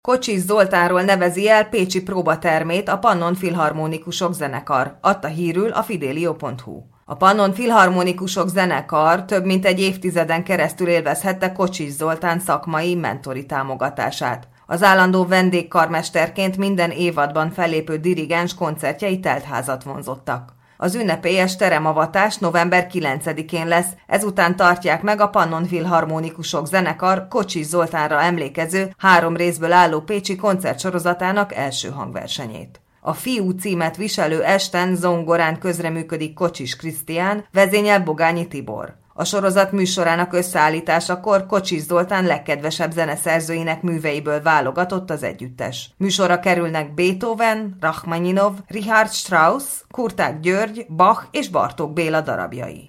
Kocsis Zoltánról nevezi el pécsi próbatermét a Pannon Filharmonikusok zenekar, adta hírül a Fidelio.hu. A Pannon Filharmonikusok zenekar több mint egy évtizeden keresztül élvezhette Kocsis Zoltán szakmai, mentori támogatását. Az állandó vendégkarmesterként minden évadban fellépő dirigens koncertjei teltházat vonzottak. Az ünnepélyes teremavatás november 9-én lesz, ezután tartják meg a Pannon Filharmonikusok zenekar Kocsis Zoltánra emlékező 3 részből álló pécsi koncertsorozatának első hangversenyét. A Fiú címet viselő esten zongorán közreműködik Kocsis Krisztián, vezényel Bogányi Tibor. A sorozat műsorának összeállításakor Kocsis Zoltán legkedvesebb zeneszerzőinek műveiből válogatott az együttes. Műsorra kerülnek Beethoven, Rachmaninov, Richard Strauss, Kurtág György, Bach és Bartók Béla darabjai.